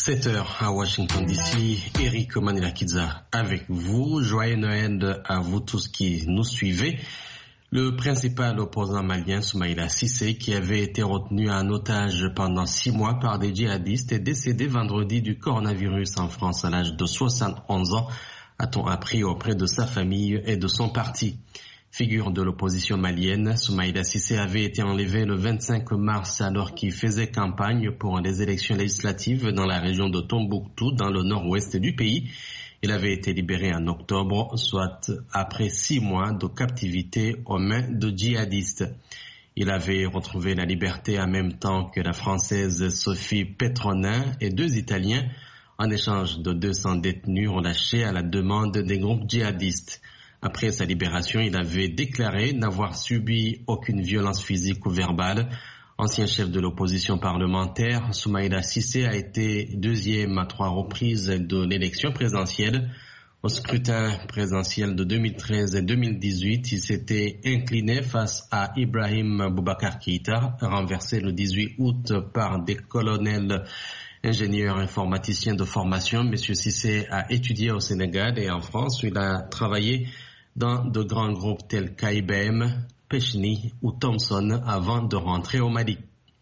7h à Washington DC, Eric Manilakidza avec vous. Joyeux Noël à vous tous qui nous suivez. Le principal opposant malien, Soumaïla Cissé, qui avait été retenu en otage pendant 6 mois par des djihadistes, est décédé vendredi du coronavirus en France à l'âge de 71 ans, a-t-on appris auprès de sa famille et de son parti. Figure de l'opposition malienne, Soumaïla Cissé avait été enlevé le 25 mars alors qu'il faisait campagne pour les élections législatives dans la région de Tombouctou, dans le nord-ouest du pays. Il avait été libéré en octobre, soit après 6 mois de captivité aux mains de djihadistes. Il avait retrouvé la liberté en même temps que la Française Sophie Petronin et 2 Italiens en échange de 200 détenus relâchés à la demande des groupes djihadistes. Après sa libération, il avait déclaré n'avoir subi aucune violence physique ou verbale. Ancien chef de l'opposition parlementaire, Soumaïla Cissé a été 2e à 3 reprises de l'élection présidentielle. Au scrutin présidentiel de 2013 et 2018, il s'était incliné face à Ibrahim Boubacar Keïta, renversé le 18 août par des colonels ingénieur informaticiens de formation. Monsieur Cissé a étudié au Sénégal et en France où il a travaillé dans de grands groupes tels qu'IBM, Pechini ou Thomson avant de rentrer au Mali.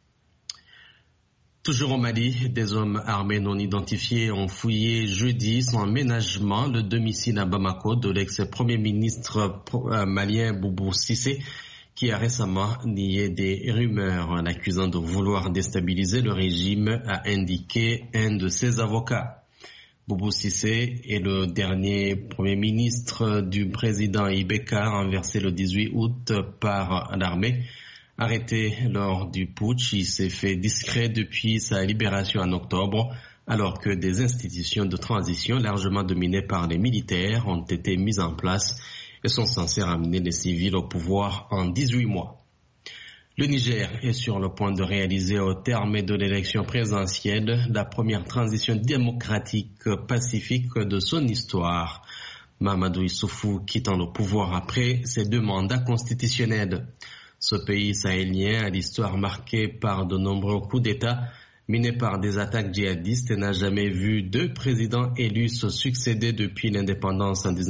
Toujours au Mali, des hommes armés non identifiés ont fouillé jeudi sans ménagement le domicile à Bamako de l'ex-premier ministre malien Boubou Cissé, qui a récemment nié des rumeurs l'accusant de vouloir déstabiliser le régime, a indiqué un de ses avocats. Boubou Cissé est le dernier premier ministre du président Ibeka, renversé le 18 août par l'armée. Arrêté lors du putsch, il s'est fait discret depuis sa libération en octobre, alors que des institutions de transition largement dominées par les militaires ont été mises en place et sont censées ramener les civils au pouvoir en 18 mois. Le Niger est sur le point de réaliser au terme de l'élection présidentielle la première transition démocratique pacifique de son histoire. Mahamadou Issoufou quittant le pouvoir après ses 2 mandats constitutionnels. Ce pays sahélien a l'histoire marquée par de nombreux coups d'État menés par des attaques djihadistes et n'a jamais vu 2 présidents élus se succéder depuis l'indépendance en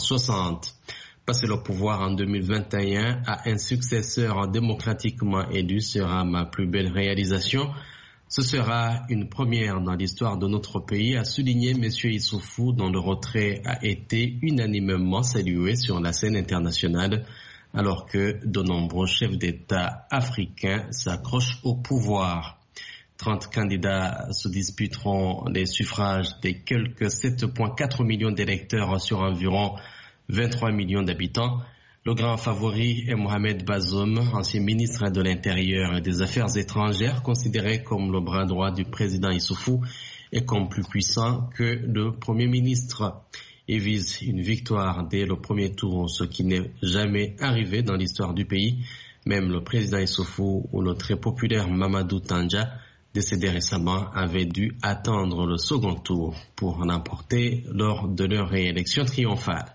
1960. Passer le pouvoir en 2021 à un successeur démocratiquement élu sera ma plus belle réalisation. Ce sera une première dans l'histoire de notre pays, a souligné M. Issoufou, dont le retrait a été unanimement salué sur la scène internationale, alors que de nombreux chefs d'État africains s'accrochent au pouvoir. 30 candidats se disputeront les suffrages des quelques 7,4 millions d'électeurs sur environ 23 millions d'habitants. Le grand favori est Mohamed Bazoum, ancien ministre de l'Intérieur et des Affaires étrangères, considéré comme le bras droit du président Issoufou et comme plus puissant que le Premier ministre. Il vise une victoire dès le premier tour, ce qui n'est jamais arrivé dans l'histoire du pays. Même le président Issoufou ou le très populaire Mamadou Tandja, décédé récemment, avait dû attendre le second tour pour l'emporter lors de leur réélection triomphale.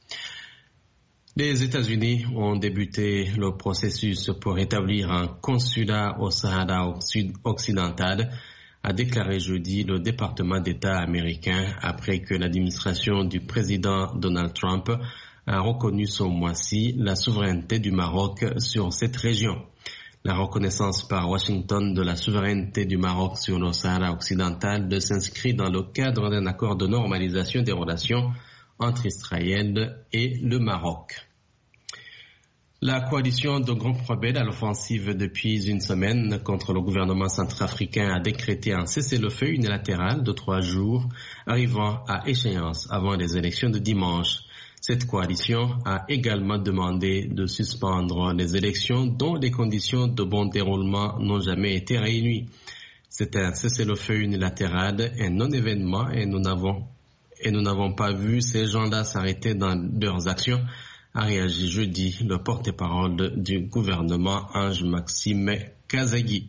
Les États-Unis ont débuté le processus pour établir un consulat au Sahara occidental, a déclaré jeudi le département d'État américain après que l'administration du président Donald Trump a reconnu ce mois-ci la souveraineté du Maroc sur cette région. La reconnaissance par Washington de la souveraineté du Maroc sur le Sahara occidental s'inscrit dans le cadre d'un accord de normalisation des relations entre Israël et le Maroc. La coalition de groupes rebelles à l'offensive depuis une semaine contre le gouvernement centrafricain a décrété un cessez-le-feu unilatéral de 3 jours, arrivant à échéance avant les élections de dimanche. Cette coalition a également demandé de suspendre les élections dont les conditions de bon déroulement n'ont jamais été réunies. C'est un cessez-le-feu unilatéral, un non-événement et nous n'avons pas vu ces gens-là s'arrêter dans leurs actions, a réagi jeudi le porte-parole du gouvernement Ange Maxime Kazagui.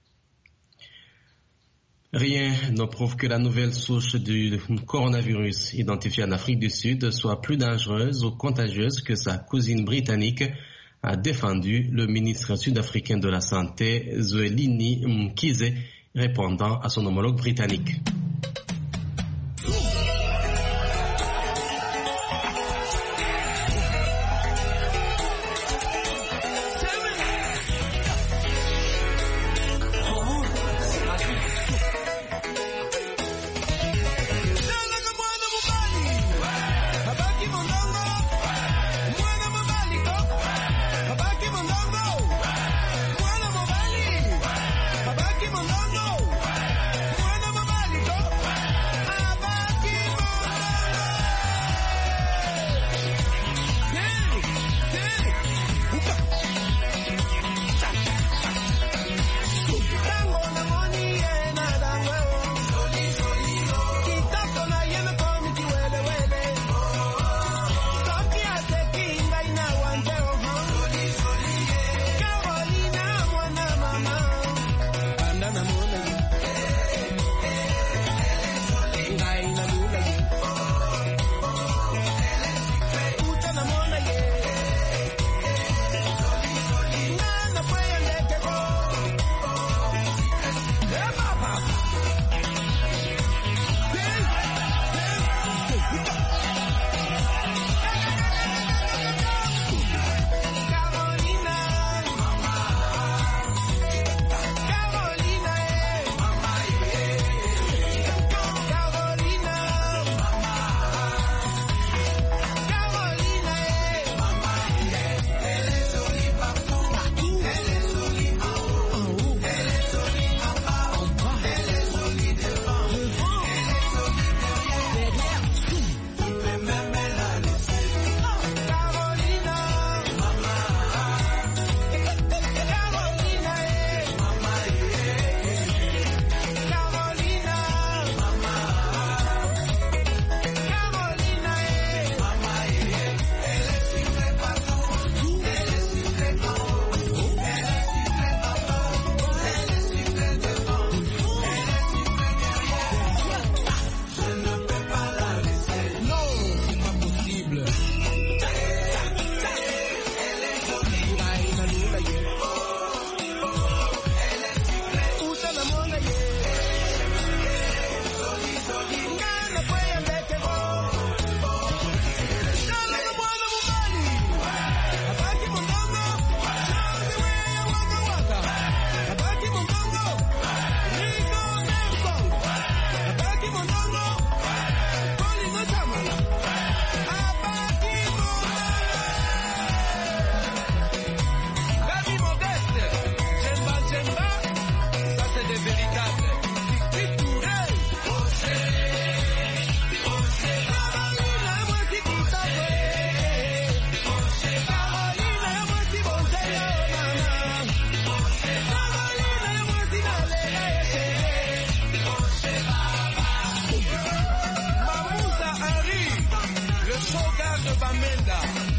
Rien ne prouve que la nouvelle souche du coronavirus identifiée en Afrique du Sud soit plus dangereuse ou contagieuse que sa cousine britannique, a défendu le ministre sud-africain de la Santé, Zwelini Mkhize, répondant à son homologue britannique.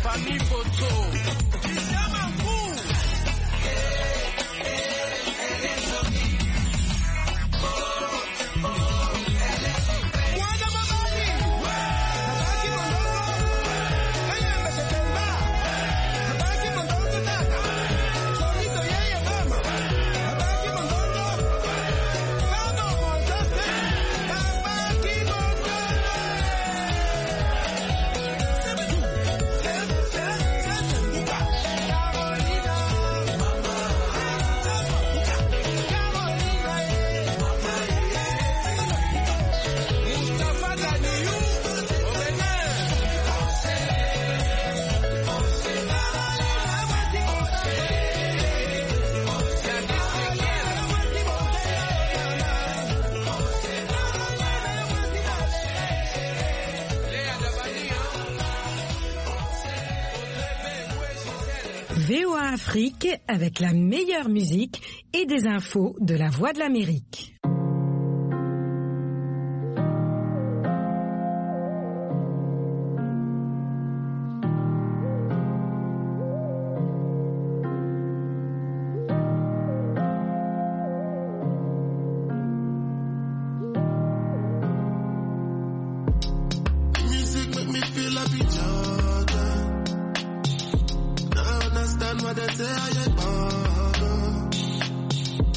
VOA Afrique avec la meilleure musique et des infos de la Voix de l'Amérique.